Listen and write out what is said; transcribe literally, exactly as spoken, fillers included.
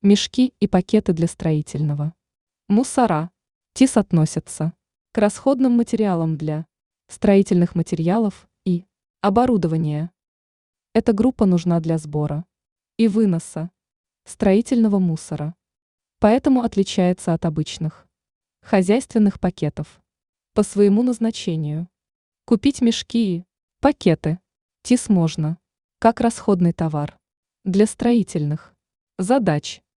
Мешки и пакеты для строительного. Мусора. ТИС относятся к расходным материалам для строительных материалов и оборудования. Эта группа нужна для сбора и выноса строительного мусора, поэтому отличается от обычных хозяйственных пакетов по своему назначению. Купить мешки и пакеты ТИС можно как расходный товар для строительных задач.